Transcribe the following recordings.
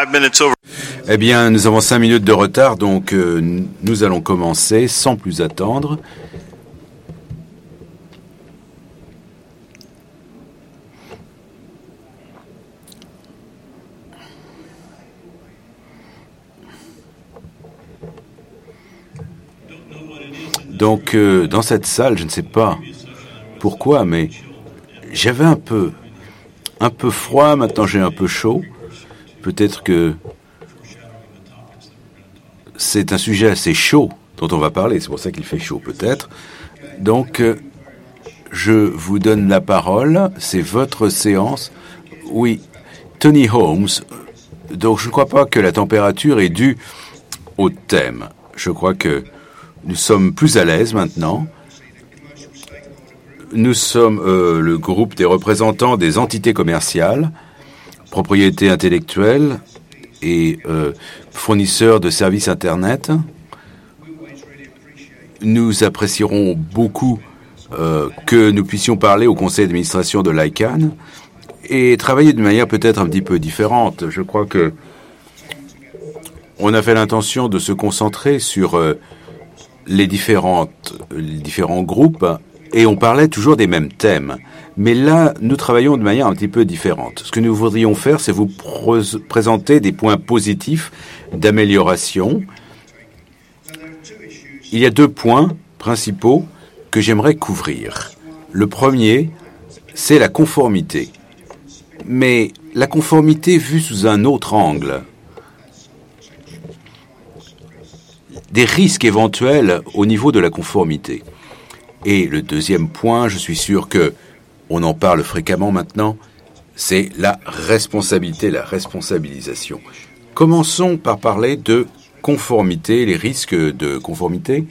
5 minutes over. Eh bien, nous avons 5 minutes de retard, donc nous allons commencer sans plus attendre. Donc, dans cette salle, je ne sais pas pourquoi, mais j'avais un peu froid, maintenant j'ai un peu chaud. Peut-être que c'est un sujet assez chaud dont on va parler, c'est pour ça qu'il fait chaud peut-être. Donc, je vous donne la parole, c'est votre séance. Oui, Tony Holmes. Donc, je ne crois pas que la température est due au thème. Je crois que nous sommes plus à l'aise maintenant. Nous sommes le groupe des représentants des entités commerciales, propriété intellectuelle et fournisseurs de services Internet. Nous apprécierons beaucoup que nous puissions parler au conseil d'administration de l'ICANN et travailler d'une manière peut-être un petit peu différente. Je crois que on avait l'intention de se concentrer sur les différents groupes et on parlait toujours des mêmes thèmes. Mais là, nous travaillons de manière un petit peu différente. Ce que nous voudrions faire, c'est vous présenter des points positifs d'amélioration. Il y a 2 points principaux que j'aimerais couvrir. Le premier, c'est la conformité. Mais la conformité vue sous un autre angle. Des risques éventuels au niveau de la conformité. Et le deuxième point, je suis sûr que on en parle fréquemment maintenant, c'est la responsabilité, la responsabilisation. Commençons par parler de conformité, les risques de conformité.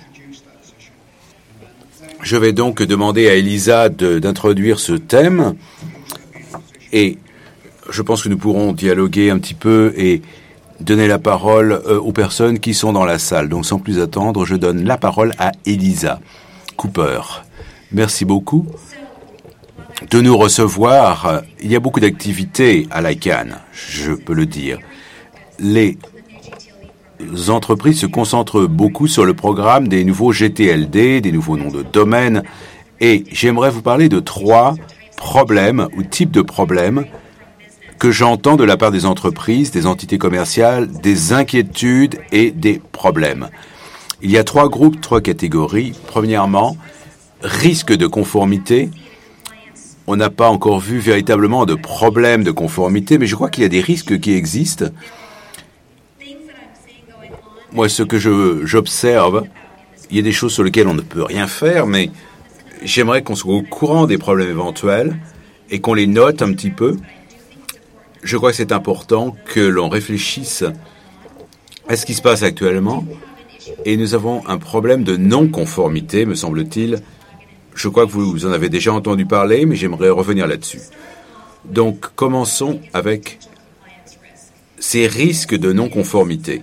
Je vais donc demander à Elisa d'introduire ce thème et je pense que nous pourrons dialoguer un petit peu et donner la parole aux personnes qui sont dans la salle. Donc sans plus attendre, je donne la parole à Elisa Cooper. Merci beaucoup de nous recevoir. Il y a beaucoup d'activités à l'ICANN, je peux le dire. Les entreprises se concentrent beaucoup sur le programme des nouveaux GTLD, des nouveaux noms de domaine, et j'aimerais vous parler de 3 problèmes ou types de problèmes que j'entends de la part des entreprises, des entités commerciales, des inquiétudes et des problèmes. Il y a 3 groupes, 3 catégories. Premièrement, risque de conformité. On n'a pas encore vu véritablement de problème de conformité, mais je crois qu'il y a des risques qui existent. Moi, ce que j'observe, il y a des choses sur lesquelles on ne peut rien faire, mais j'aimerais qu'on soit au courant des problèmes éventuels et qu'on les note un petit peu. Je crois que c'est important que l'on réfléchisse à ce qui se passe actuellement. Et nous avons un problème de non-conformité, me semble-t-il. Je crois que vous en avez déjà entendu parler, mais j'aimerais revenir là-dessus. Donc, commençons avec ces risques de non-conformité.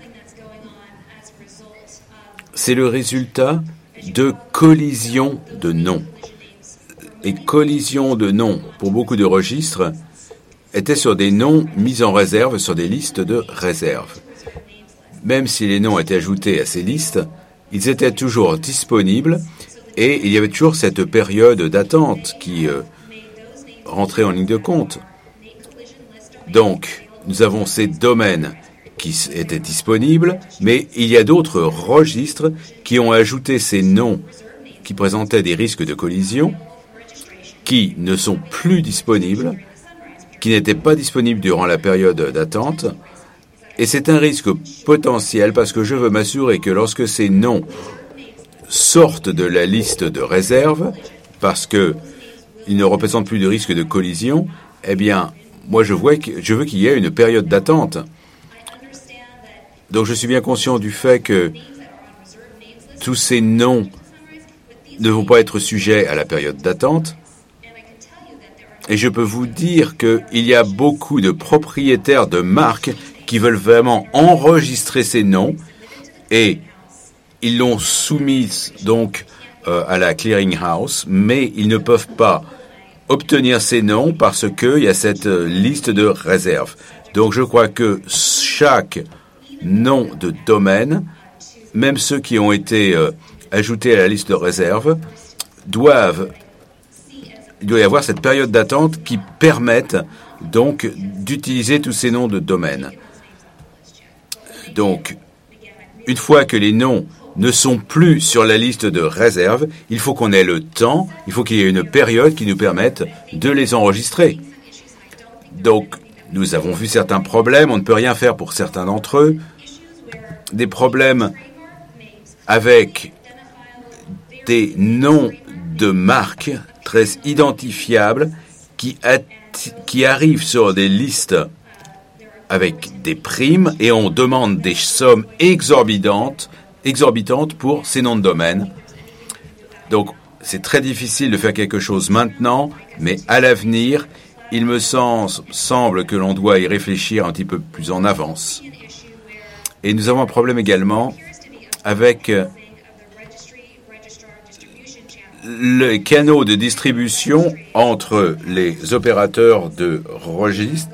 C'est le résultat de collisions de noms. Et collisions de noms, pour beaucoup de registres, étaient sur des noms mis en réserve sur des listes de réserve. Même si les noms étaient ajoutés à ces listes, ils étaient toujours disponibles et il y avait toujours cette période d'attente qui rentrait en ligne de compte. Donc, nous avons ces domaines qui étaient disponibles, mais il y a d'autres registres qui ont ajouté ces noms qui présentaient des risques de collision, qui ne sont plus disponibles, qui n'étaient pas disponibles durant la période d'attente. Et c'est un risque potentiel parce que je veux m'assurer que lorsque ces noms sortent de la liste de réserve, parce qu'ils ne représentent plus de risque de collision, eh bien, moi je veux qu'il y ait une période d'attente. Donc je suis bien conscient du fait que tous ces noms ne vont pas être sujets à la période d'attente. Et je peux vous dire qu'il y a beaucoup de propriétaires de marques qui veulent vraiment enregistrer ces noms et ils l'ont soumise donc à la clearing house, mais ils ne peuvent pas obtenir ces noms parce qu'il y a cette liste de réserve. Donc je crois que chaque nom de domaine, même ceux qui ont été ajoutés à la liste de réserve, il doit y avoir cette période d'attente qui permette donc d'utiliser tous ces noms de domaine. Donc, une fois que les noms ne sont plus sur la liste de réserve, il faut qu'on ait le temps, il faut qu'il y ait une période qui nous permette de les enregistrer. Donc, nous avons vu certains problèmes, on ne peut rien faire pour certains d'entre eux. Des problèmes avec des noms de marques très identifiables qui arrivent sur des listes avec des primes et on demande des sommes exorbitantes pour ces noms de domaine. Donc, c'est très difficile de faire quelque chose maintenant, mais à l'avenir, il me semble que l'on doit y réfléchir un petit peu plus en avance. Et nous avons un problème également avec les canaux de distribution entre les opérateurs de registres.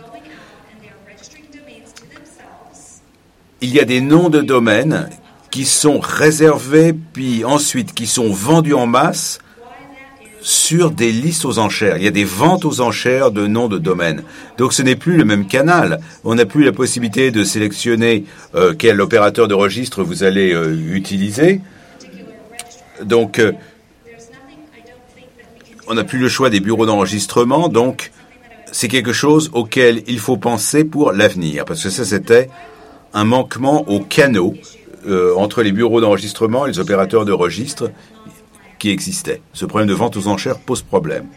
Il y a des noms de domaine qui sont réservés, puis ensuite qui sont vendus en masse sur des listes aux enchères. Il y a des ventes aux enchères de noms de domaine. Donc ce n'est plus le même canal. On n'a plus la possibilité de sélectionner quel opérateur de registre vous allez utiliser. Donc on n'a plus le choix des bureaux d'enregistrement. Donc c'est quelque chose auquel il faut penser pour l'avenir. Parce que ça, c'était un manquement aux canaux entre les bureaux d'enregistrement et les opérateurs de registre qui existait. Ce problème de vente aux enchères pose problème.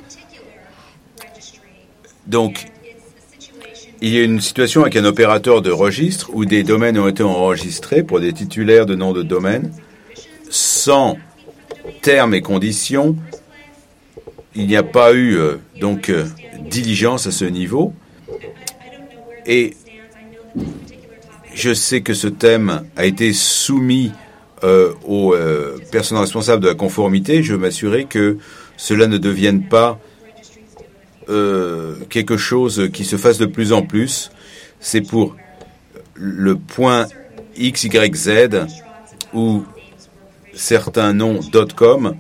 Donc, il y a une situation avec un opérateur de registre où des domaines ont été enregistrés pour des titulaires de noms de domaine sans termes et conditions. Il n'y a pas eu diligence à ce niveau. Et je sais que ce thème a été soumis aux personnes responsables de la conformité. Je veux m'assurer que cela ne devienne pas quelque chose qui se fasse de plus en plus. C'est pour le point XYZ ou certains noms .com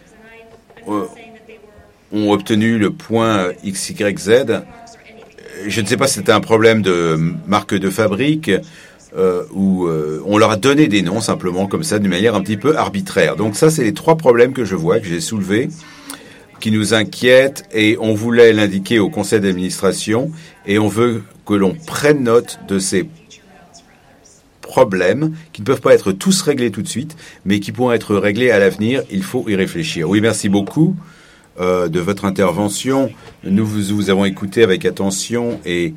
ont obtenu le point XYZ. Je ne sais pas si c'était un problème de marque de fabrique où on leur a donné des noms simplement comme ça d'une manière un petit peu arbitraire. Donc ça, c'est les trois problèmes que je vois, que j'ai soulevés, qui nous inquiètent et on voulait l'indiquer au conseil d'administration et on veut que l'on prenne note de ces problèmes qui ne peuvent pas être tous réglés tout de suite, mais qui pourront être réglés à l'avenir. Il faut y réfléchir. Oui, merci beaucoup de votre intervention. Nous vous avons écouté avec attention et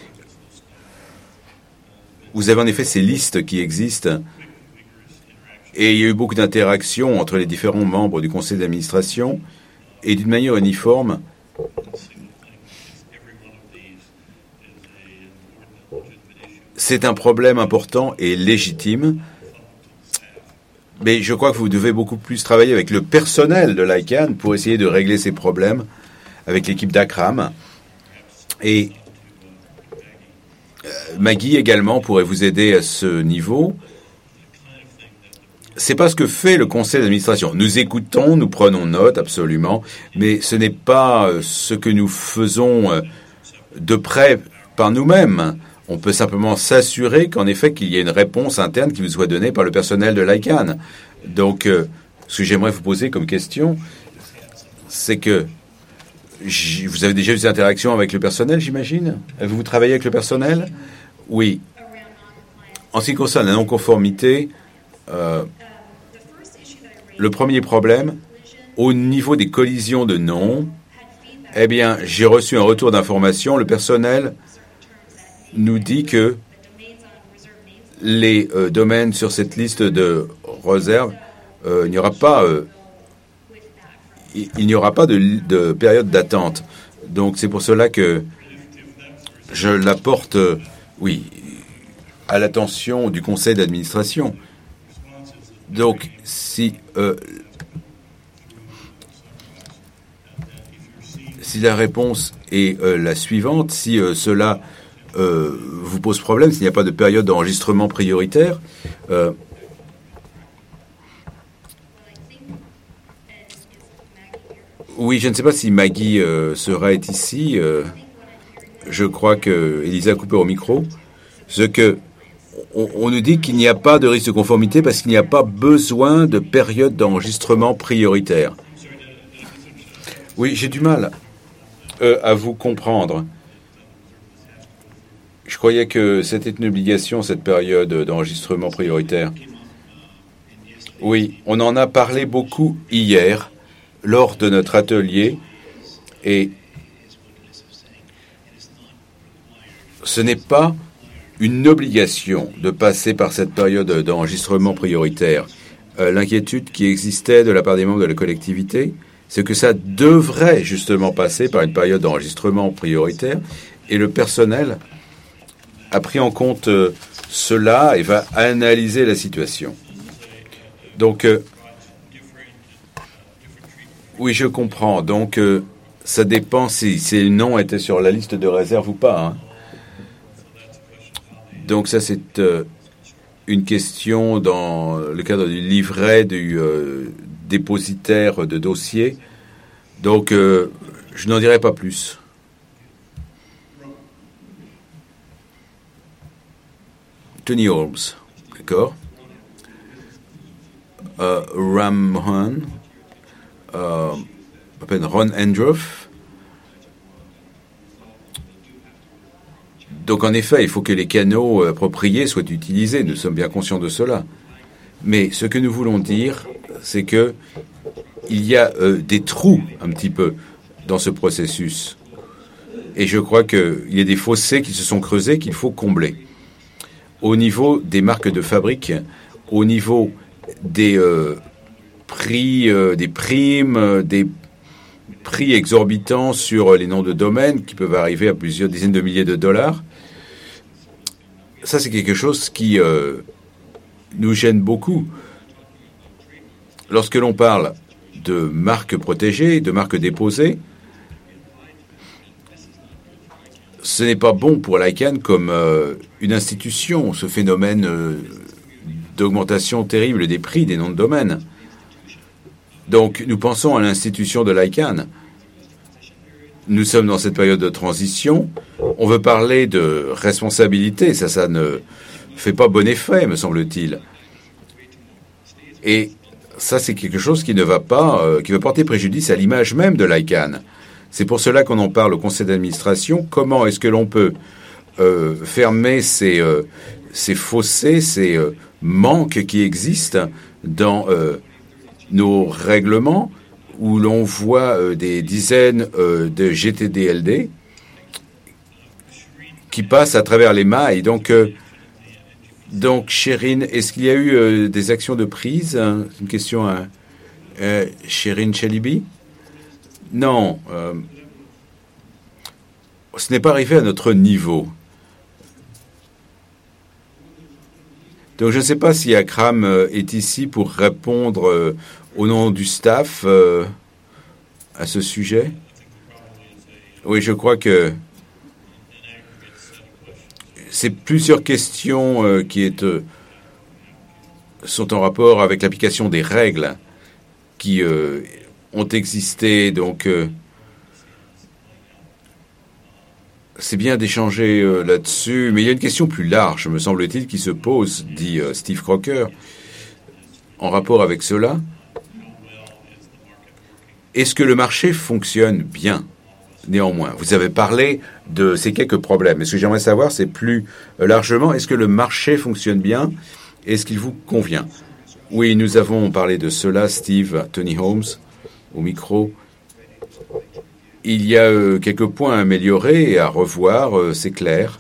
vous avez en effet ces listes qui existent et il y a eu beaucoup d'interactions entre les différents membres du conseil d'administration et d'une manière uniforme. C'est un problème important et légitime, mais je crois que vous devez beaucoup plus travailler avec le personnel de l'ICANN pour essayer de régler ces problèmes avec l'équipe d'Akram. Et Maggie également pourrait vous aider à ce niveau. C'est pas ce que fait le conseil d'administration. Nous écoutons, nous prenons note, absolument, mais ce n'est pas ce que nous faisons de près par nous-mêmes. On peut simplement s'assurer qu'en effet, qu'il y ait une réponse interne qui vous soit donnée par le personnel de l'ICANN. Donc, ce que j'aimerais vous poser comme question, c'est que vous avez déjà eu des interactions avec le personnel, j'imagine? Avez-vous travaillé avec le personnel? Oui. En ce qui concerne la non-conformité, le premier problème, au niveau des collisions de noms, eh bien, j'ai reçu un retour d'information. Le personnel nous dit que les domaines sur cette liste de réserve, il n'y aura pas de période d'attente. Donc c'est pour cela que je l'apporte, à l'attention du conseil d'administration. Donc si la réponse est la suivante, si cela vous pose problème s'il n'y a pas de période d'enregistrement prioritaire. Oui, je ne sais pas si Maggie est ici. Je crois que Elisa a coupé au micro. Ce que on nous dit qu'il n'y a pas de risque de conformité parce qu'il n'y a pas besoin de période d'enregistrement prioritaire. Oui, j'ai du mal à vous comprendre. Je croyais que c'était une obligation, cette période d'enregistrement prioritaire. Oui, on en a parlé beaucoup hier lors de notre atelier et ce n'est pas une obligation de passer par cette période d'enregistrement prioritaire. L'inquiétude qui existait de la part des membres de la collectivité, c'est que ça devrait justement passer par une période d'enregistrement prioritaire et le personnel a pris en compte cela et va analyser la situation. Donc, oui, je comprends. Donc, ça dépend si ces noms étaient sur la liste de réserve ou pas. Hein. Donc, ça, c'est une question dans le cadre du livret du dépositaire de dossier. Donc, je n'en dirai pas plus. Tony Holmes, d'accord. Ramon, Ron Andruff. Donc en effet, il faut que les canaux appropriés soient utilisés. Nous sommes bien conscients de cela. Mais ce que nous voulons dire, c'est que il y a des trous un petit peu dans ce processus. Et je crois qu'il y a des fossés qui se sont creusés qu'il faut combler. Au niveau des marques de fabrique, au niveau des prix, des primes, des prix exorbitants sur les noms de domaine qui peuvent arriver à plusieurs dizaines de milliers de dollars. Ça, c'est quelque chose qui nous gêne beaucoup. Lorsque l'on parle de marques protégées, de marques déposées, ce n'est pas bon pour l'ICANN comme une institution, ce phénomène d'augmentation terrible des prix des noms de domaine. Donc, nous pensons à l'institution de l'ICANN. Nous sommes dans cette période de transition. On veut parler de responsabilité. Ça ne fait pas bon effet, me semble-t-il. Et ça, c'est quelque chose qui ne va pas, qui va porter préjudice à l'image même de l'ICANN. C'est pour cela qu'on en parle au conseil d'administration. Comment est-ce que l'on peut fermer ces fossés, ces manques qui existent dans nos règlements où l'on voit des dizaines de GTDLD qui passent à travers les mailles. Donc, Chérine, est-ce qu'il y a eu des actions de prise? C'est une question à Chérine Chalibi. Non, ce n'est pas arrivé à notre niveau. Donc je ne sais pas si Akram est ici pour répondre au nom du staff à ce sujet. Oui, je crois que c'est plusieurs questions qui sont en rapport avec l'application des règles qui ont existé. Donc c'est bien d'échanger là-dessus, mais il y a une question plus large, me semble-t-il, qui se pose, dit Steve Crocker, en rapport avec cela. Est-ce que le marché fonctionne bien, néanmoins? Vous avez parlé de ces quelques problèmes. Mais ce que j'aimerais savoir, c'est plus largement, est-ce que le marché fonctionne bien? Est-ce qu'il vous convient? Oui, nous avons parlé de cela, Steve, Tony Holmes, au micro. Il y a quelques points à améliorer et à revoir, c'est clair,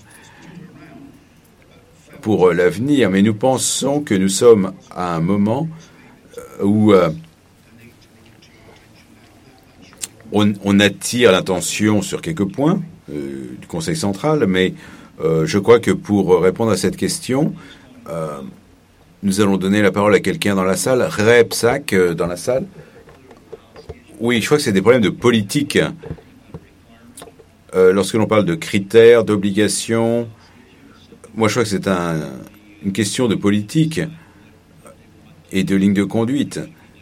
pour l'avenir. Mais nous pensons que nous sommes à un moment où on attire l'attention sur quelques points du Conseil central, mais je crois que pour répondre à cette question, nous allons donner la parole à quelqu'un dans la salle. Repsac, dans la salle. Oui, je crois que c'est des problèmes de politique. lorsque l'on parle de critères, d'obligations, moi je crois que c'est une question de politique et de ligne de conduite.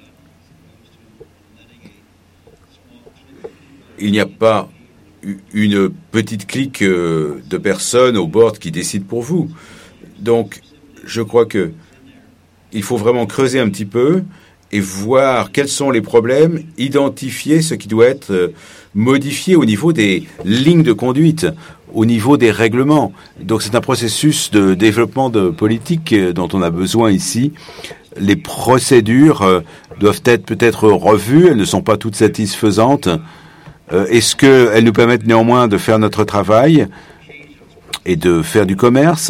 Il n'y a pas une petite clique de personnes au board qui décident pour vous. Donc, je crois que il faut vraiment creuser un petit peu et voir quels sont les problèmes, identifier ce qui doit être modifié au niveau des lignes de conduite, au niveau des règlements. Donc, c'est un processus de développement de politique dont on a besoin ici. Les procédures doivent être peut-être revues, elles ne sont pas toutes satisfaisantes. Est-ce qu'elles nous permettent néanmoins de faire notre travail et de faire du commerce?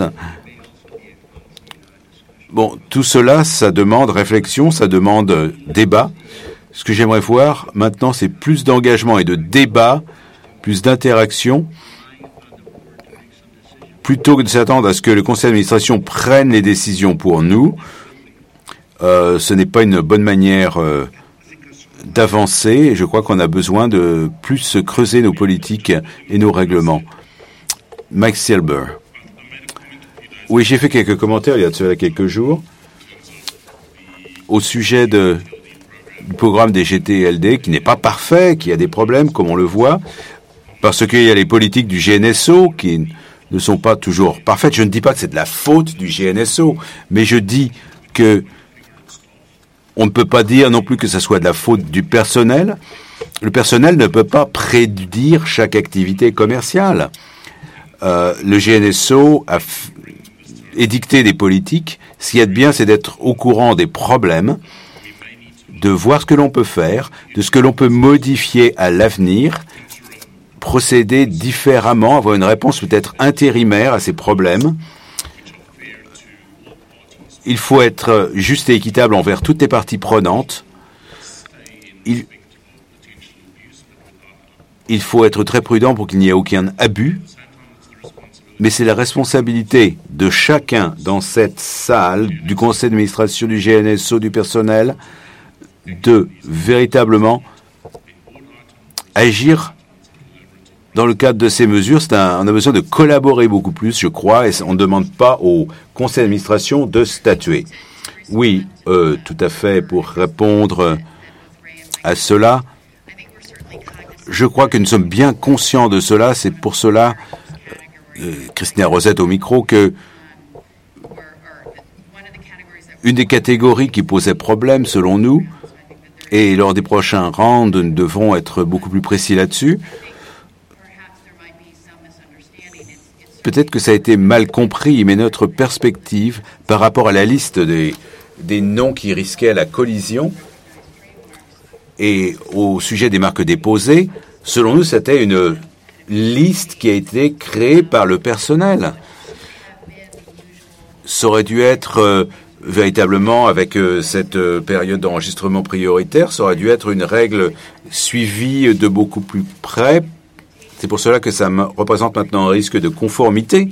Bon, tout cela, ça demande réflexion, ça demande débat. Ce que j'aimerais voir maintenant, c'est plus d'engagement et de débat, plus d'interaction, plutôt que de s'attendre à ce que le conseil d'administration prenne les décisions pour nous. Ce n'est pas une bonne manière d'avancer, et je crois qu'on a besoin de plus creuser nos politiques et nos règlements. Mike Silber. Oui, j'ai fait quelques commentaires il y a de cela quelques jours au sujet du programme des GTLD qui n'est pas parfait, qui a des problèmes, comme on le voit, parce qu'il y a les politiques du GNSO qui ne sont pas toujours parfaites. Je ne dis pas que c'est de la faute du GNSO, mais je dis que on ne peut pas dire non plus que ce soit de la faute du personnel. Le personnel ne peut pas prédire chaque activité commerciale. Le GNSO a édicté des politiques. Ce qui est bien, c'est d'être au courant des problèmes, de voir ce que l'on peut faire, de ce que l'on peut modifier à l'avenir, procéder différemment, avoir une réponse peut-être intérimaire à ces problèmes. Il faut être juste et équitable envers toutes les parties prenantes. Il faut être très prudent pour qu'il n'y ait aucun abus. Mais c'est la responsabilité de chacun dans cette salle, du conseil d'administration, du GNSO, du personnel, de véritablement agir dans le cadre de ces mesures. On a besoin de collaborer beaucoup plus, je crois, et on ne demande pas au conseil d'administration de statuer. Oui, tout à fait, pour répondre à cela, je crois que nous sommes bien conscients de cela. C'est pour cela, Christina Rosette au micro, que une des catégories qui posait problème, selon nous, et lors des prochains rounds, nous devrons être beaucoup plus précis là-dessus. Peut-être que ça a été mal compris, mais notre perspective par rapport à la liste des noms qui risquaient la collision et au sujet des marques déposées, selon nous, c'était une liste qui a été créée par le personnel. Ça aurait dû être véritablement, avec cette période d'enregistrement prioritaire, ça aurait dû être une règle suivie de beaucoup plus près. C'est pour cela que ça représente maintenant un risque de conformité.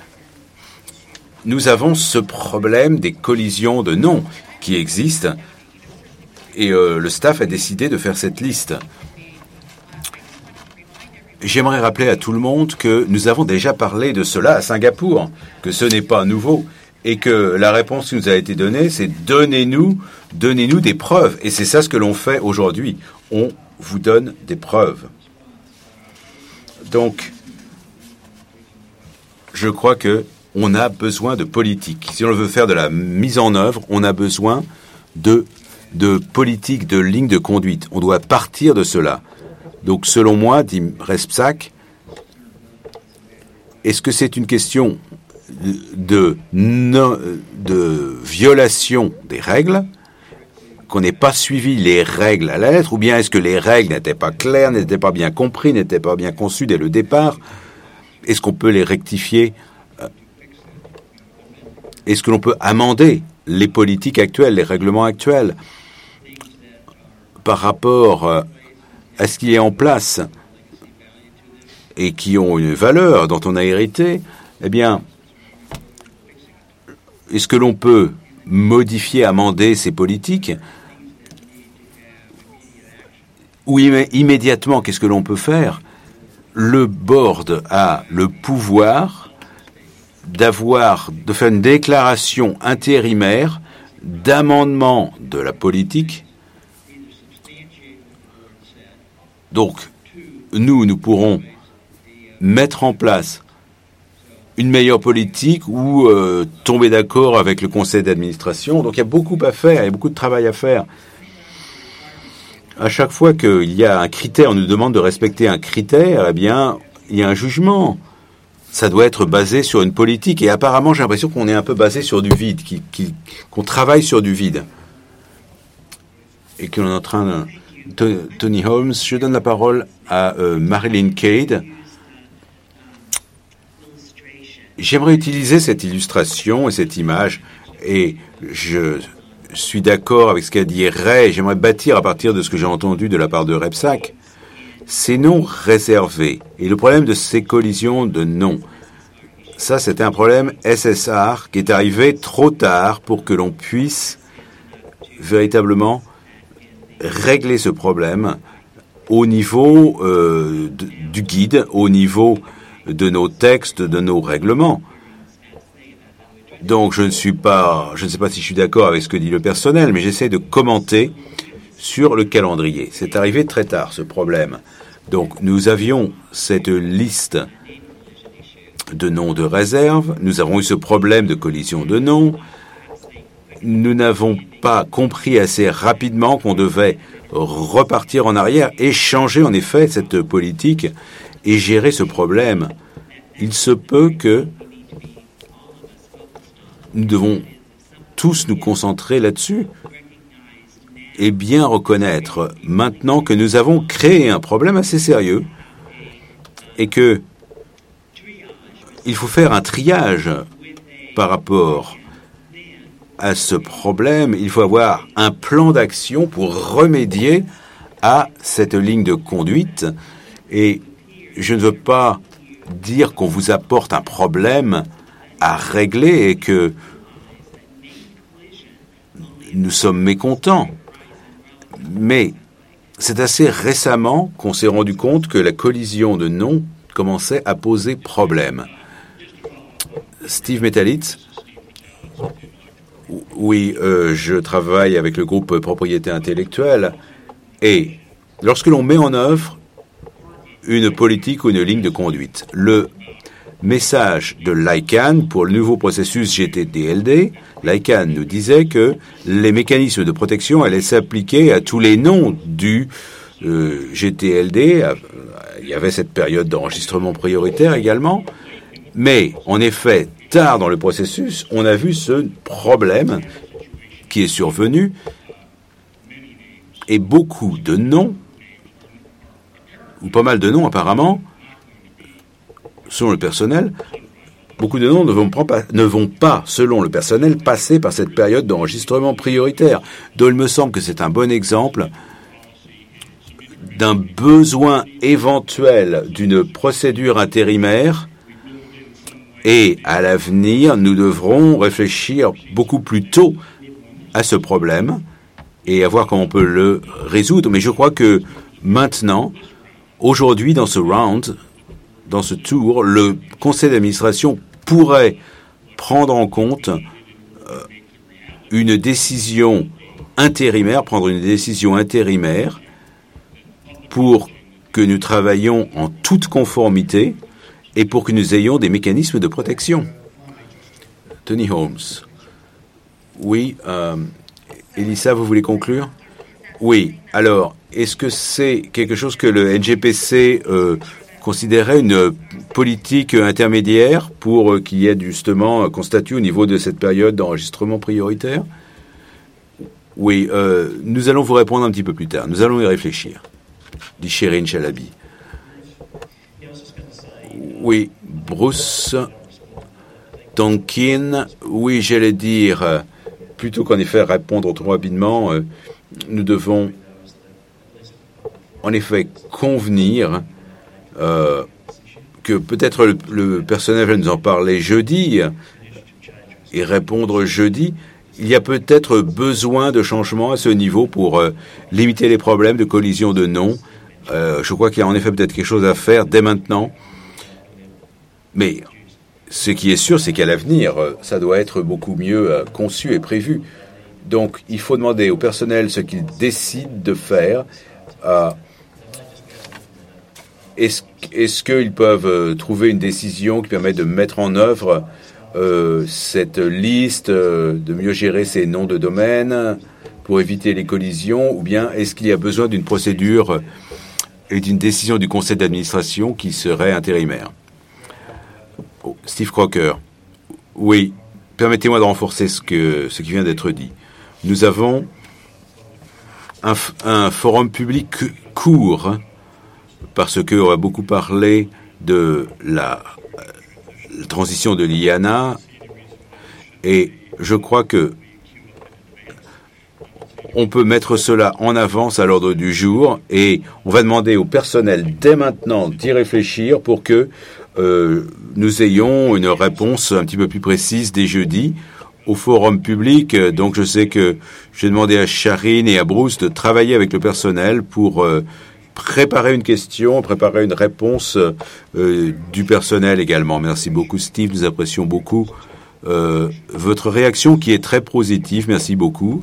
Nous avons ce problème des collisions de noms qui existent et le staff a décidé de faire cette liste. J'aimerais rappeler à tout le monde que nous avons déjà parlé de cela à Singapour, que ce n'est pas nouveau et que la réponse qui nous a été donnée, c'est donnez-nous des preuves. Et c'est ça ce que l'on fait aujourd'hui. On vous donne des preuves. Donc, je crois que on a besoin de politique. Si on veut faire de la mise en œuvre, on a besoin de politique, de ligne de conduite. On doit partir de cela. Donc, selon moi, dit Respsack, est-ce que c'est une question de violation des règles, qu'on n'ait pas suivi les règles à la lettre, ou bien est-ce que les règles n'étaient pas claires, n'étaient pas bien comprises, n'étaient pas bien conçues dès le départ? Est-ce qu'on peut les rectifier? Est-ce que l'on peut amender les politiques actuelles, les règlements actuels par rapport à ce qui est en place et qui ont une valeur dont on a hérité? Eh bien, est-ce que l'on peut modifier, amender ces politiques? Ou immédiatement, qu'est-ce que l'on peut faire le board a le pouvoir de faire une déclaration intérimaire d'amendement de la politique. Donc, nous pourrons mettre en place une meilleure politique ou tomber d'accord avec le conseil d'administration. Donc, il y a beaucoup à faire, il y a beaucoup de travail à faire. À chaque fois qu'il y a un critère, on nous demande de respecter un critère, eh bien, il y a un jugement. Ça doit être basé sur une politique. Et apparemment, j'ai l'impression qu'on est un peu basé sur du vide, qu'on travaille sur du vide. Et qu'on est en train de... Tony Holmes, je donne la parole à Marilyn Cade. J'aimerais utiliser cette illustration et cette image, et je suis d'accord avec ce qu'a dit Ray. J'aimerais bâtir à partir de ce que j'ai entendu de la part de Repsac. Ces noms réservés et le problème de ces collisions de noms, ça c'était un problème SSR qui est arrivé trop tard pour que l'on puisse véritablement régler ce problème au niveau du guide, au niveau de nos textes, de nos règlements. Donc je ne sais pas si je suis d'accord avec ce que dit le personnel, mais j'essaie de commenter sur le calendrier. C'est arrivé très tard, ce problème. Donc nous avions cette liste de noms de réserve, nous avons eu ce problème de collision de noms, nous n'avons pas compris assez rapidement qu'on devait repartir en arrière et changer en effet cette politique et gérer ce problème. Il se peut que nous devons tous nous concentrer là-dessus et bien reconnaître maintenant que nous avons créé un problème assez sérieux et que il faut faire un triage par rapport à ce problème. Il faut avoir un plan d'action pour remédier à cette ligne de conduite. Et je ne veux pas dire qu'on vous apporte un problème à régler et que nous sommes mécontents. Mais c'est assez récemment qu'on s'est rendu compte que la collision de noms commençait à poser problème. Steve Metalitz, oui, je travaille avec le groupe Propriété Intellectuelle et lorsque l'on met en œuvre une politique ou une ligne de conduite, le message de l'ICANN pour le nouveau processus GTDLD, l'ICANN nous disait que les mécanismes de protection allaient s'appliquer à tous les noms du GTLD. Il y avait cette période d'enregistrement prioritaire également. Mais, en effet, tard dans le processus, on a vu ce problème qui est survenu et beaucoup de noms, ou pas mal de noms apparemment, selon le personnel, beaucoup de noms ne vont pas, selon le personnel, passer par cette période d'enregistrement prioritaire. Donc il me semble que c'est un bon exemple d'un besoin éventuel d'une procédure intérimaire et à l'avenir, nous devrons réfléchir beaucoup plus tôt à ce problème et à voir comment on peut le résoudre. Mais je crois que maintenant, aujourd'hui, dans ce round, dans ce tour, le conseil d'administration pourrait prendre en compte une décision intérimaire, prendre une décision intérimaire pour que nous travaillions en toute conformité et pour que nous ayons des mécanismes de protection. Tony Holmes. Oui, Elissa, vous voulez conclure? Oui. Alors, est-ce que c'est quelque chose que le NGPC considérait une politique intermédiaire pour qu'il y ait justement un statut au niveau de cette période d'enregistrement prioritaire? Oui, nous allons vous répondre un petit peu plus tard. Nous allons y réfléchir, dit Shirin Chalabi. Oui, Bruce Tonkin, oui, j'allais dire, plutôt qu'en effet répondre trop rapidement, nous devons en effet convenir que peut-être le personnel va nous en parler jeudi et répondre jeudi. Il y a peut-être besoin de changements à ce niveau pour limiter les problèmes de collision de noms Je crois qu'il y a en effet peut-être quelque chose à faire dès maintenant. Mais ce qui est sûr, c'est qu'à l'avenir, ça doit être beaucoup mieux conçu et prévu. Donc, il faut demander au personnel ce qu'ils décident de faire. Est-ce qu'ils peuvent trouver une décision qui permet de mettre en œuvre cette liste, de mieux gérer ces noms de domaine pour éviter les collisions, ou bien est-ce qu'il y a besoin d'une procédure et d'une décision du conseil d'administration qui serait intérimaire? Steve Crocker. Oui, permettez-moi de renforcer ce qui vient d'être dit. Nous avons un forum public court, parce qu'on a beaucoup parlé de la transition de l'IANA, et je crois que on peut mettre cela en avance à l'ordre du jour, et on va demander au personnel dès maintenant d'y réfléchir pour que nous ayons une réponse un petit peu plus précise dès jeudi au forum public. Donc je sais que j'ai demandé à Charine et à Bruce de travailler avec le personnel pour préparer une question, préparer une réponse du personnel également. Merci beaucoup Steve, nous apprécions beaucoup votre réaction qui est très positive. Merci beaucoup.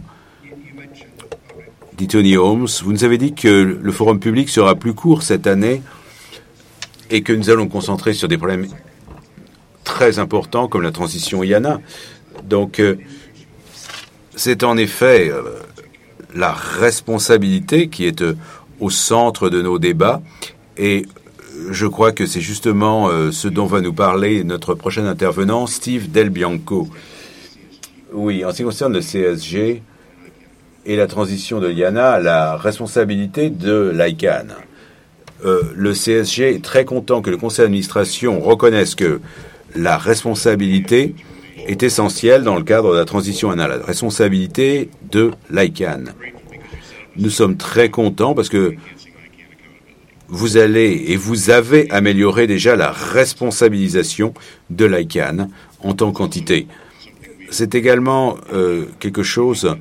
Dit Tony Holmes, vous nous avez dit que le forum public sera plus court cette année et que nous allons nous concentrer sur des problèmes très importants comme la transition IANA. Donc, c'est en effet la responsabilité qui est au centre de nos débats, et je crois que c'est justement ce dont va nous parler notre prochain intervenant, Steve Del Bianco. Oui, en ce qui concerne le CSG et la transition de l'IANA, la responsabilité de l'ICANN. Le CSG est très content que le conseil d'administration reconnaisse que la responsabilité est essentielle dans le cadre de la transition IANA, la responsabilité de l'ICANN. Nous sommes très contents parce que vous allez et vous avez amélioré déjà la responsabilisation de l'ICANN en tant qu'entité. C'est également quelque chose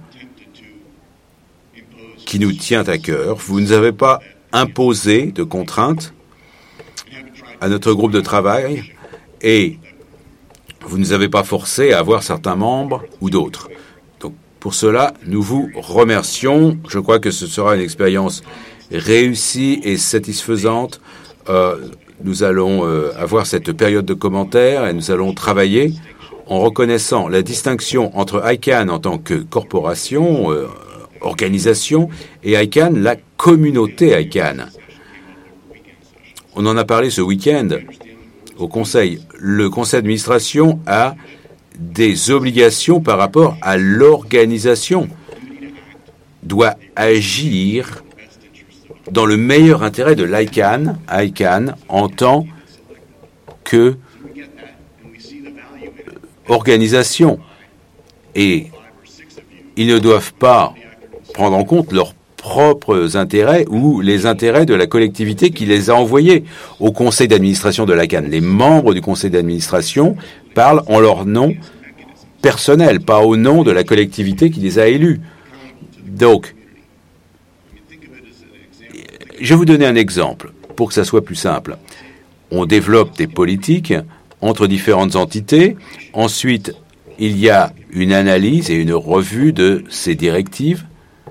qui nous tient à cœur. Vous ne nous avez pas imposé de contraintes à notre groupe de travail et vous ne nous avez pas forcé à avoir certains membres ou d'autres. Donc, pour cela, nous vous remercions. Je crois que ce sera une expérience réussie et satisfaisante. Nous allons avoir cette période de commentaires et nous allons travailler en reconnaissant la distinction entre ICANN en tant que corporation, organisation, et ICANN, la communauté ICANN. On en a parlé ce week-end au Conseil. Le Conseil d'administration a des obligations par rapport à l'organisation, doit agir dans le meilleur intérêt de l'ICANN, en tant que organisation. Et ils ne doivent pas prendre en compte leurs propres intérêts ou les intérêts de la collectivité qui les a envoyés au conseil d'administration de l'ICANN. Les membres du conseil d'administration parlent en leur nom personnel, pas au nom de la collectivité qui les a élus. Donc, je vais vous donner un exemple pour que ça soit plus simple. On développe des politiques entre différentes entités. Ensuite, il y a une analyse et une revue de ces directives.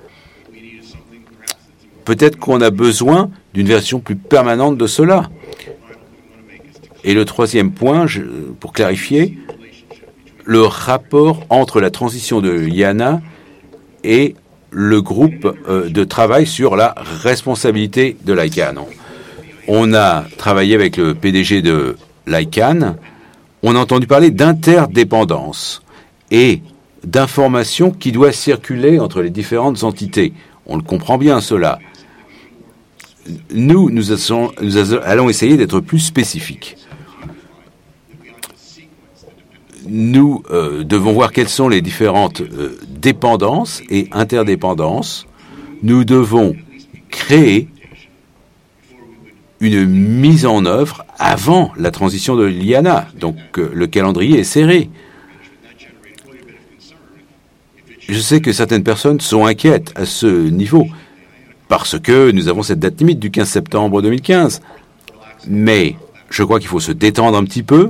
Peut-être qu'on a besoin d'une version plus permanente de cela. Et le troisième point, pour clarifier, le rapport entre la transition de l'IANA et le groupe de travail sur la responsabilité de l'ICANN. On a travaillé avec le PDG de l'ICANN. On a entendu parler d'interdépendance et d'informations qui doivent circuler entre les différentes entités. On le comprend bien, cela. Nous allons essayer d'être plus spécifiques. Nous devons voir quelles sont les différentes dépendances et interdépendances. Nous devons créer une mise en œuvre avant la transition de l'IANA. Donc le calendrier est serré. Je sais que certaines personnes sont inquiètes à ce niveau. parce que nous avons cette date limite du 15 septembre 2015. Mais je crois qu'il faut se détendre un petit peu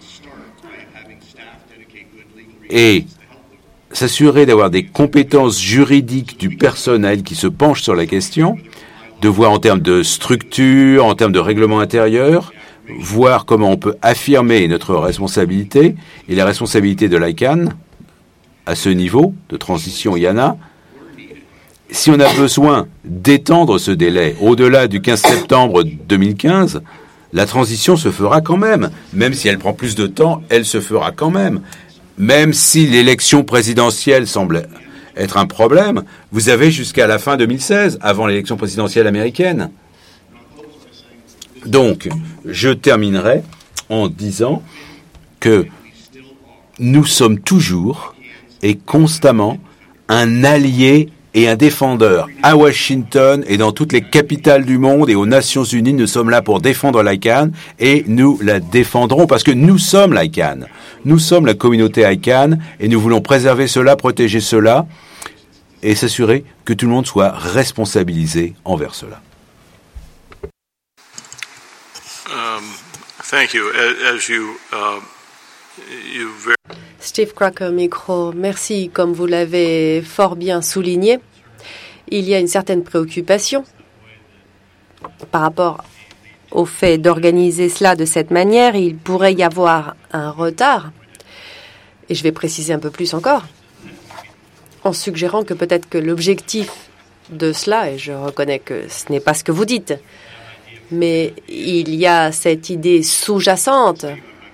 et s'assurer d'avoir des compétences juridiques du personnel qui se penche sur la question, de voir en termes de structure, en termes de règlement intérieur, voir comment on peut affirmer notre responsabilité et la responsabilité de l'ICANN à ce niveau de transition IANA. Si on a besoin d'étendre ce délai au-delà du 15 septembre 2015, la transition se fera quand même. Même si elle prend plus de temps, elle se fera quand même. Même si l'élection présidentielle semble être un problème, vous avez jusqu'à la fin 2016, avant l'élection présidentielle américaine. Donc, je terminerai en disant que nous sommes toujours et constamment un allié et un défendeur à Washington et dans toutes les capitales du monde et aux Nations Unies. Nous sommes là pour défendre l'ICANN et nous la défendrons parce que nous sommes l'ICANN. Nous sommes la communauté ICANN et nous voulons préserver cela, protéger cela et s'assurer que tout le monde soit responsabilisé envers cela. Thank you. As you Steve Crocker, micro. Merci. Comme vous l'avez fort bien souligné, il y a une certaine préoccupation par rapport au fait d'organiser cela de cette manière. Il pourrait y avoir un retard. Et je vais préciser un peu plus encore, en suggérant que peut-être que l'objectif de cela, et je reconnais que ce n'est pas ce que vous dites, mais il y a cette idée sous-jacente.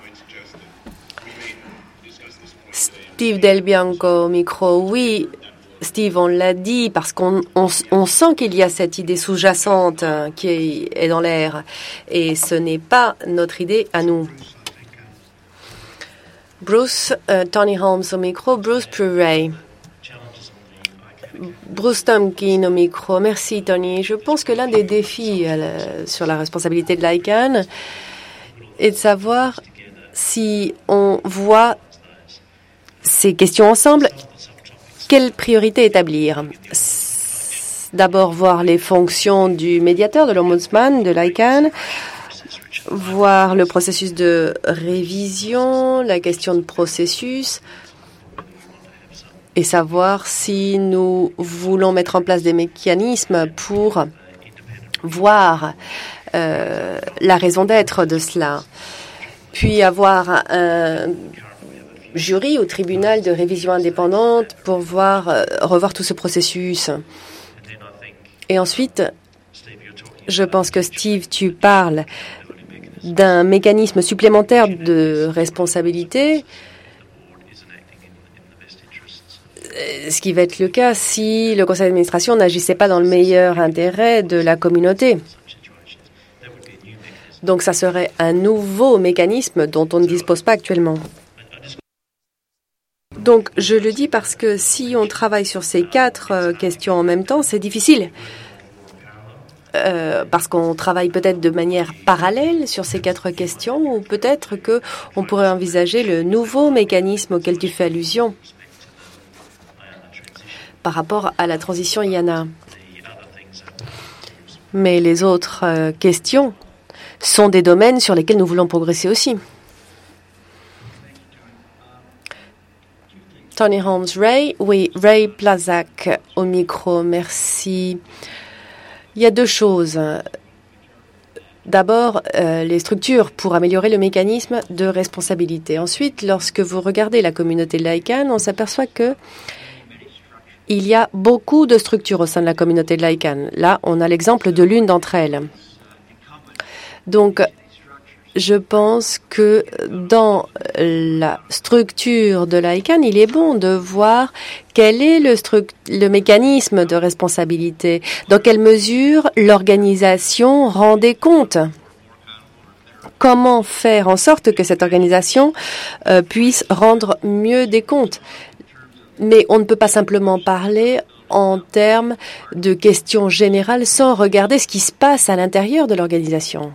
Steve Del Bianco, micro. Oui, Steve, on l'a dit, parce qu'on sent qu'il y a cette idée sous-jacente qui est dans l'air. Et ce n'est pas notre idée à nous. Bruce, Tony Holmes au micro. Bruce Purray. Bruce Tompkin au micro. Merci, Tony. Je pense que l'un des défis sur la responsabilité de l'ICANN est de savoir si on voit ces questions ensemble, quelle priorité établir? D'abord, voir les fonctions du médiateur, de l'ombudsman, de l'ICANN, voir le processus de révision, la question de processus, et savoir si nous voulons mettre en place des mécanismes pour voir la raison d'être de cela. Puis avoir un jury au tribunal de révision indépendante pour revoir tout ce processus. Et ensuite, je pense que Steve, tu parles d'un mécanisme supplémentaire de responsabilité, ce qui va être le cas si le conseil d'administration n'agissait pas dans le meilleur intérêt de la communauté. Donc ça serait un nouveau mécanisme dont on ne dispose pas actuellement. Donc, je le dis parce que si on travaille sur ces 4 questions en même temps, c'est difficile. Parce qu'on travaille peut-être de manière parallèle sur ces 4 questions, ou peut-être qu'on pourrait envisager le nouveau mécanisme auquel tu fais allusion par rapport à la transition IANA. Mais les autres questions sont des domaines sur lesquels nous voulons progresser aussi. Tony Holmes, Ray. Oui, Ray Plazak au micro, merci. Il y a 2 choses. D'abord, les structures pour améliorer le mécanisme de responsabilité. Ensuite, lorsque vous regardez la communauté de l'ICANN, on s'aperçoit que il y a beaucoup de structures au sein de la communauté de l'ICANN. Là, on a l'exemple de l'une d'entre elles. Donc, je pense que dans la structure de l'ICANN, il est bon de voir quel est le mécanisme de responsabilité, dans quelle mesure l'organisation rend des comptes. Comment faire en sorte que cette organisation puisse rendre mieux des comptes. Mais on ne peut pas simplement parler en termes de questions générales sans regarder ce qui se passe à l'intérieur de l'organisation.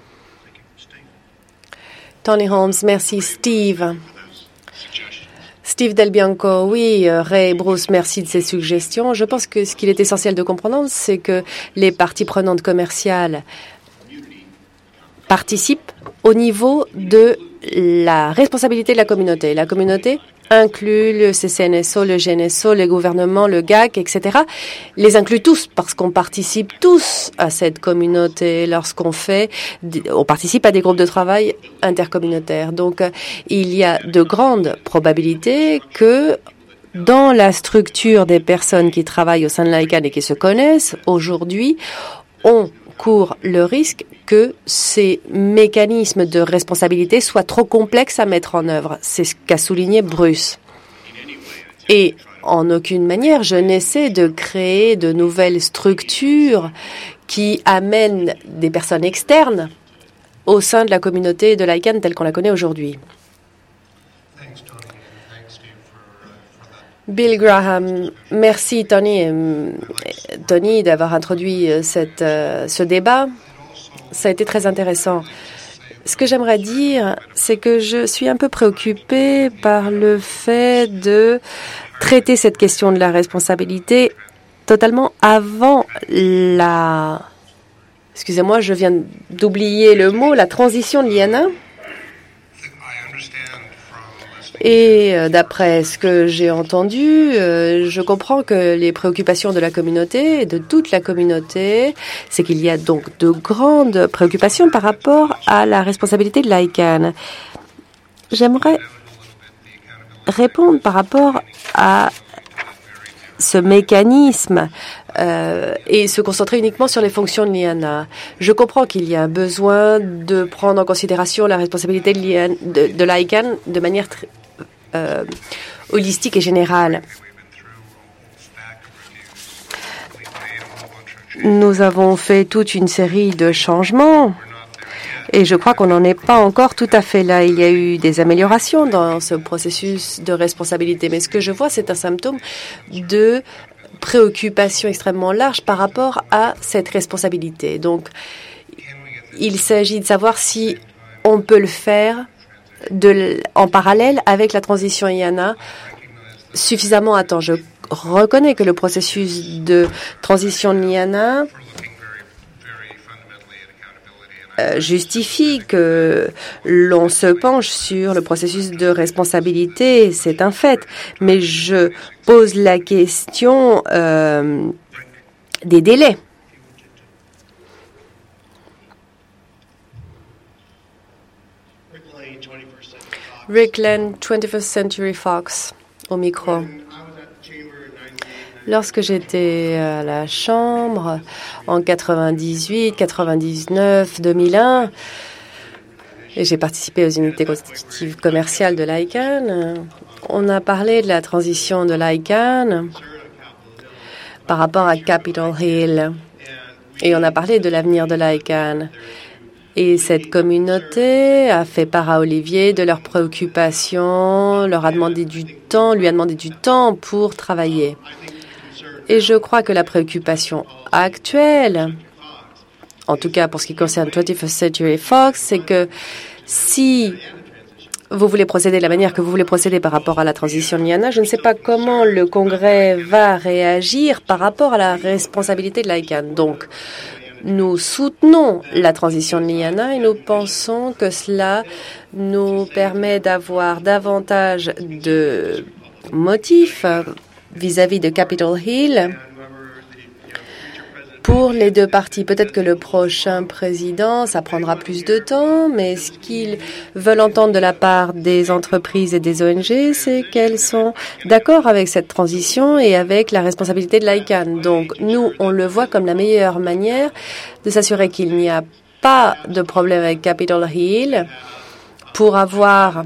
Tony Holmes, merci. Steve Steve Del Bianco, oui, Ray Bruce, merci de ces suggestions. Je pense que ce qu'il est essentiel de comprendre, c'est que les parties prenantes commerciales participent au niveau de la responsabilité de la communauté. La communauté inclut le CCNSO, le GNSO, le gouvernement, le GAC, etc. Les inclut tous parce qu'on participe tous à cette communauté on participe à des groupes de travail intercommunautaires. Donc, il y a de grandes probabilités que dans la structure des personnes qui travaillent au sein de l'ICANN et qui se connaissent aujourd'hui, on court le risque que ces mécanismes de responsabilité soient trop complexes à mettre en œuvre. C'est ce qu'a souligné Bruce. Et en aucune manière, je n'essaie de créer de nouvelles structures qui amènent des personnes externes au sein de la communauté de l'ICANN telle qu'on la connaît aujourd'hui. Bill Graham, merci Tony d'avoir introduit ce débat. Ça a été très intéressant. Ce que j'aimerais dire, c'est que je suis un peu préoccupée par le fait de traiter cette question de la responsabilité totalement avant excusez-moi, je viens d'oublier le mot, la transition de l'IANA. Et d'après ce que j'ai entendu, je comprends que les préoccupations de la communauté, de toute la communauté, c'est qu'il y a donc de grandes préoccupations par rapport à la responsabilité de l'ICANN. J'aimerais répondre par rapport à ce mécanisme et se concentrer uniquement sur les fonctions de l'IANA. Je comprends qu'il y a besoin de prendre en considération la responsabilité de l'ICANN de manière holistique et générale. Nous avons fait toute une série de changements et je crois qu'on n'en est pas encore tout à fait là. Il y a eu des améliorations dans ce processus de responsabilité, mais ce que je vois, c'est un symptôme de préoccupation extrêmement large par rapport à cette responsabilité. Donc, il s'agit de savoir si on peut le faire en parallèle avec la transition IANA suffisamment à temps. Je reconnais que le processus de transition de l'IANA justifie que l'on se penche sur le processus de responsabilité, c'est un fait. Mais je pose la question des délais. Rick Lane, 21st Century Fox, au micro. Lorsque j'étais à la Chambre, en 98, 99, 2001, et j'ai participé aux unités constitutives commerciales de l'ICANN, on a parlé de la transition de l'ICANN par rapport à Capitol Hill, et on a parlé de l'avenir de l'ICANN. Et cette communauté a fait part à Olivier de leurs préoccupations, lui a demandé du temps pour travailler. Et je crois que la préoccupation actuelle, en tout cas pour ce qui concerne 21st Century Fox, c'est que si vous voulez procéder de la manière que vous voulez procéder par rapport à la transition de l'IANA, je ne sais pas comment le Congrès va réagir par rapport à la responsabilité de l'ICANN. Donc, nous soutenons la transition de l'IANA et nous pensons que cela nous permet d'avoir davantage de motifs vis-à-vis de Capitol Hill pour les deux parties. Peut-être que le prochain président, ça prendra plus de temps, mais ce qu'ils veulent entendre de la part des entreprises et des ONG, c'est qu'elles sont d'accord avec cette transition et avec la responsabilité de l'ICANN. Donc, nous, on le voit comme la meilleure manière de s'assurer qu'il n'y a pas de problème avec Capitol Hill pour avoir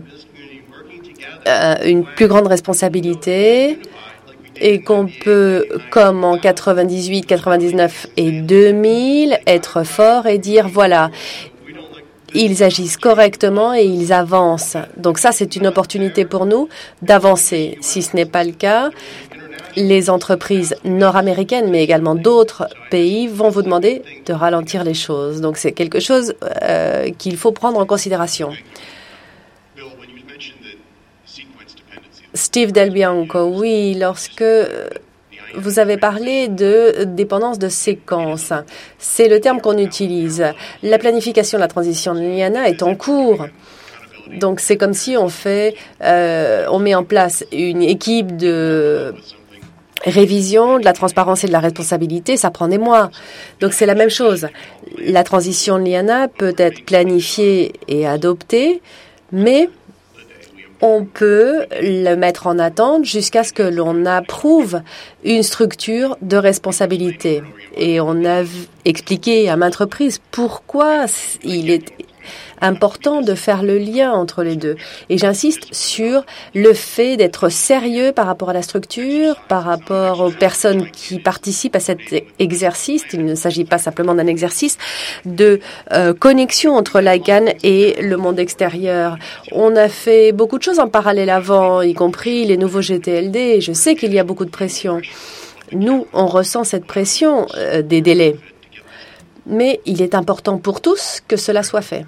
une plus grande responsabilité et qu'on peut, comme en 98, 99 et 2000, être fort et dire, voilà, ils agissent correctement et ils avancent. Donc ça, c'est une opportunité pour nous d'avancer. Si ce n'est pas le cas, les entreprises nord-américaines, mais également d'autres pays, vont vous demander de ralentir les choses. Donc c'est quelque chose qu'il faut prendre en considération. Steve Del Bianco, oui, lorsque vous avez parlé de dépendance de séquence, c'est le terme qu'on utilise. La planification de la transition de l'IANA est en cours. Donc c'est comme si on met en place une équipe de révision de la transparence et de la responsabilité, ça prend des mois. Donc c'est la même chose. La transition de l'IANA peut être planifiée et adoptée, mais on peut le mettre en attente jusqu'à ce que l'on approuve une structure de responsabilité. Et on a expliqué à maintes reprises pourquoi il est important de faire le lien entre les deux. Et j'insiste sur le fait d'être sérieux par rapport à la structure, par rapport aux personnes qui participent à cet exercice. Il ne s'agit pas simplement d'un exercice de connexion entre l'ICANN et le monde extérieur. On a fait beaucoup de choses en parallèle avant, y compris les nouveaux GTLD. Je sais qu'il y a beaucoup de pression. Nous, on ressent cette pression des délais. Mais il est important pour tous que cela soit fait.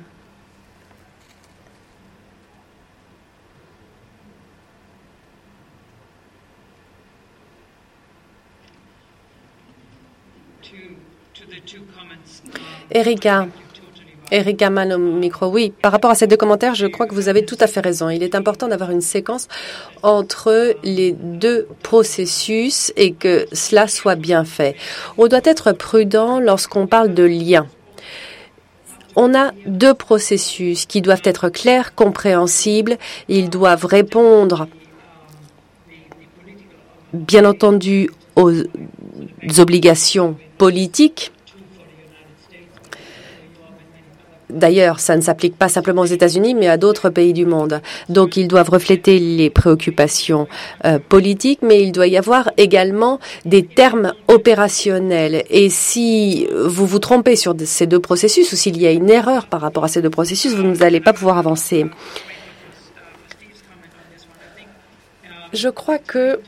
Erika Mann au micro. Oui, par rapport à ces deux commentaires, je crois que vous avez tout à fait raison. Il est important d'avoir une séquence entre les deux processus et que cela soit bien fait. On doit être prudent lorsqu'on parle de lien. On a deux processus qui doivent être clairs, compréhensibles. Ils doivent répondre, bien entendu, aux obligations politiques. D'ailleurs, ça ne s'applique pas simplement aux États-Unis, mais à d'autres pays du monde. Donc, ils doivent refléter les préoccupations politiques, mais il doit y avoir également des termes opérationnels. Et si vous vous trompez sur ces deux processus, ou s'il y a une erreur par rapport à ces deux processus, vous n'allez pas pouvoir avancer. Je crois que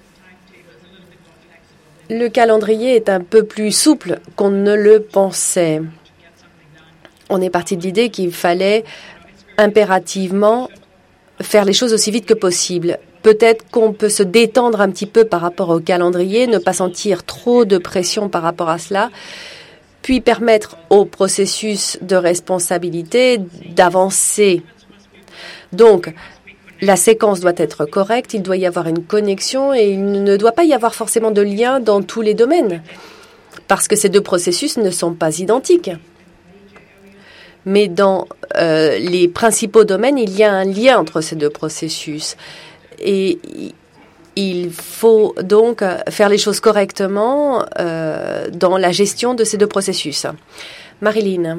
le calendrier est un peu plus souple qu'on ne le pensait. On est parti de l'idée qu'il fallait impérativement faire les choses aussi vite que possible. Peut-être qu'on peut se détendre un petit peu par rapport au calendrier, ne pas sentir trop de pression par rapport à cela, puis permettre au processus de responsabilité d'avancer. Donc, la séquence doit être correcte, il doit y avoir une connexion et il ne doit pas y avoir forcément de lien dans tous les domaines, parce que ces deux processus ne sont pas identiques. Mais dans les principaux domaines, il y a un lien entre ces deux processus. Et il faut donc faire les choses correctement dans la gestion de ces deux processus. Marilyn.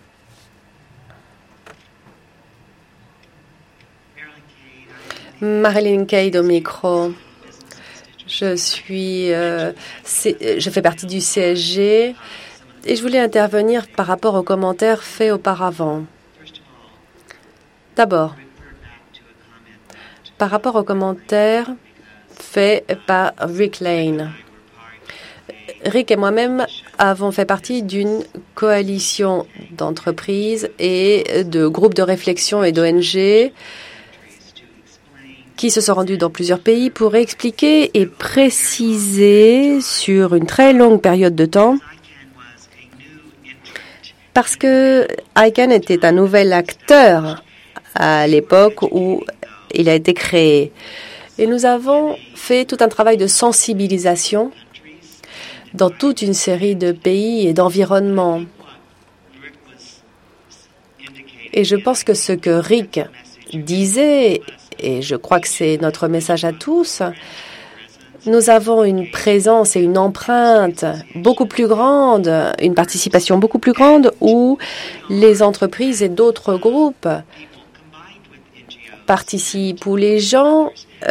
Marilyn Cade au micro. Je fais partie du CSG. Et je voulais intervenir par rapport aux commentaires faits auparavant. D'abord, par rapport aux commentaires faits par Rick Lane. Rick et moi-même avons fait partie d'une coalition d'entreprises et de groupes de réflexion et d'ONG qui se sont rendus dans plusieurs pays pour expliquer et préciser sur une très longue période de temps, parce que ICANN était un nouvel acteur à l'époque où il a été créé. Et nous avons fait tout un travail de sensibilisation dans toute une série de pays et d'environnements. Et je pense que ce que Rick disait, et je crois que c'est notre message à tous, nous avons une présence et une empreinte beaucoup plus grande, une participation beaucoup plus grande où les entreprises et d'autres groupes participent, où les gens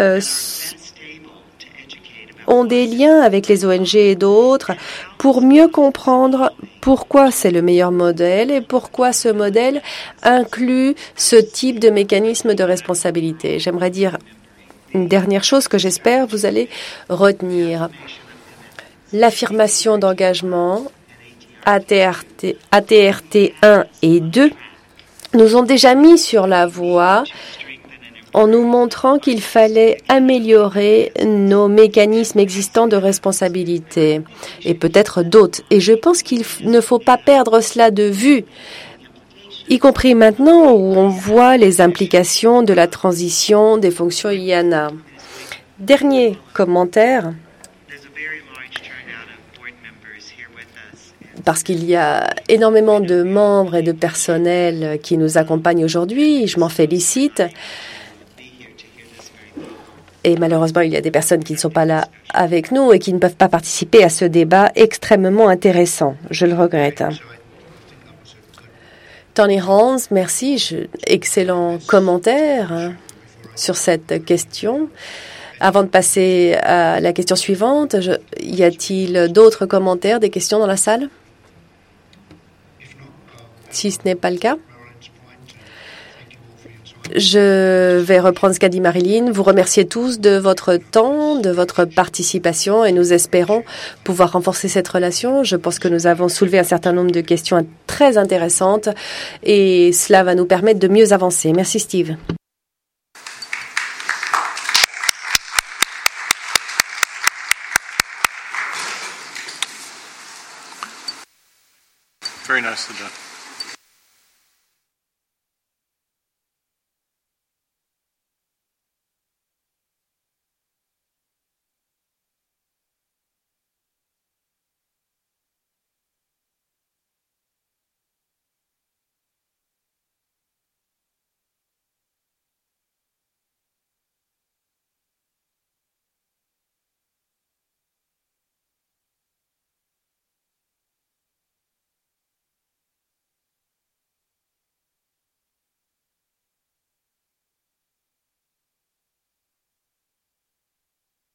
ont des liens avec les ONG et d'autres pour mieux comprendre pourquoi c'est le meilleur modèle et pourquoi ce modèle inclut ce type de mécanisme de responsabilité. J'aimerais dire une dernière chose que j'espère vous allez retenir. L'affirmation d'engagement ATRT 1 et 2 nous ont déjà mis sur la voie en nous montrant qu'il fallait améliorer nos mécanismes existants de responsabilité et peut-être d'autres. Et je pense qu'il ne faut pas perdre cela de vue, y compris maintenant où on voit les implications de la transition des fonctions IANA. Dernier commentaire, parce qu'il y a énormément de membres et de personnel qui nous accompagnent aujourd'hui, je m'en félicite. Et malheureusement, il y a des personnes qui ne sont pas là avec nous et qui ne peuvent pas participer à ce débat extrêmement intéressant. Je le regrette. Tony Hans, merci. Excellent commentaire sur cette question. Avant de passer à la question suivante, y a-t-il d'autres commentaires, des questions dans la salle? Si ce n'est pas le cas, je vais reprendre ce qu'a dit Marilyn. Vous remercier tous de votre temps, de votre participation et nous espérons pouvoir renforcer cette relation. Je pense que nous avons soulevé un certain nombre de questions très intéressantes et cela va nous permettre de mieux avancer. Merci Steve. Very nicely done.